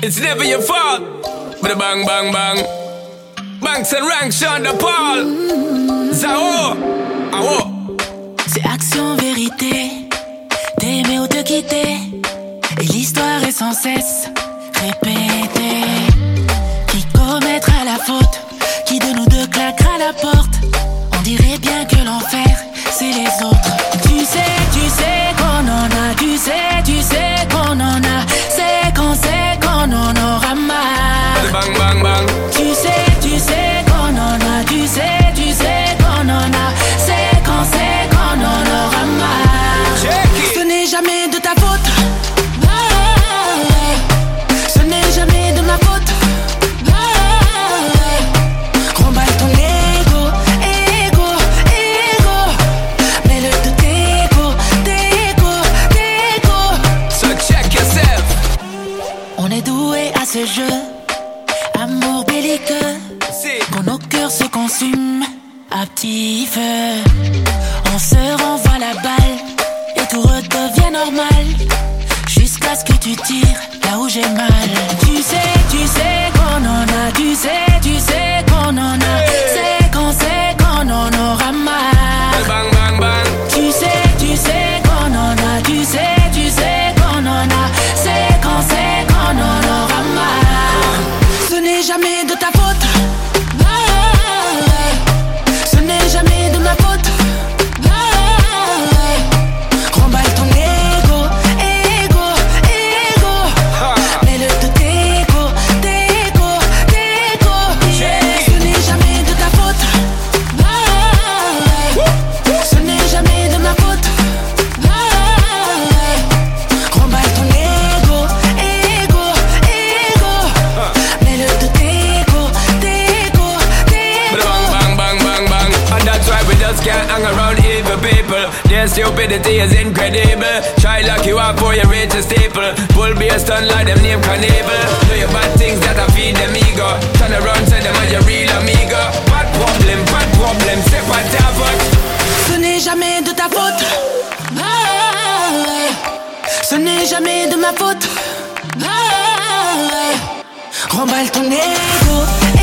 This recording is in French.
It's never your fault. But a bang, bang, bang. Banks and ranks, Sean de Paul. Zao. Awo. C'est action, vérité. T'aimer ou te quitter. Et l'histoire est sans cesse répétée. Qui commettra la faute? Qui de nous deux claquera la porte? On dirait bien que l'enfer, c'est les autres. Tu sais qu'on en a. Tu sais qu'on en a. C'est qu'on en aura marre. Bang, bang, bang. Tu sais qu'on en a. Tu sais qu'on en a. C'est qu'on en aura marre. Check it. Ce n'est jamais de ta faute. Ce n'est jamais de ma faute. Remballe ton ego. Mets-le de t'ego. So check yourself. On est doué à ce jeu. Amour belliqueux. See. Quand nos cœurs se consument à petit feu. On se renvoie la balle et tout redevient normal. Jusqu'à ce que tu tires là où j'ai mal. Tu sais qu'on en a. Tu sais qu'on en a. C'est qu'on en aura marre. Bang, bang, bang. Tu sais qu'on en a. Tu sais qu'on en a. C'est qu'on en aura marre. Ce n'est jamais de ta faute. Ce n'est jamais de ma faute. Remballe ton ego. Mets-le de t'ego. Ce n'est jamais de ta faute. Ce n'est jamais de ma faute. Remballe ton ego. Mets-le de t'ego. Bang, bang, bang, bang. And that's why we just can't hang around evil people. Their stupidity is incredible. Try lock you up for you reach a staple. Pull be a stun like them name Carnival. Do your bad things that I feed them ego. Turn around, say them are your real amigo. Bad problem, c'est pas ta faute. Ce n'est jamais de ta faute. Ce n'est jamais de ma faute. Remballe ton ego.